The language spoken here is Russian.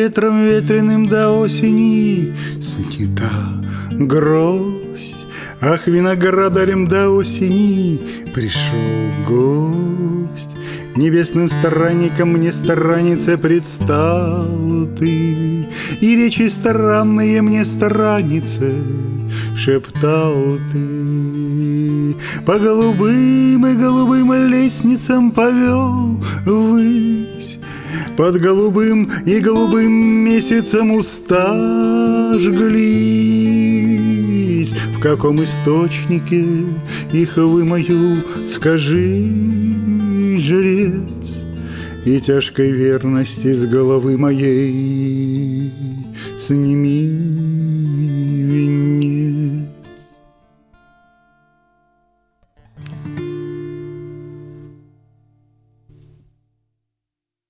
ветром ветреным до осени снята гроздь. Ах, виноградарем до осени пришел гость. Небесным странником мне страннице предстал ты, и речи странные мне страннице шептал ты. По голубым и голубым лестницам повел ввысь, под голубым и голубым месяцем уста жглись. В каком источнике их вымою, скажи, жрец, и тяжкой верности с головы моей сними.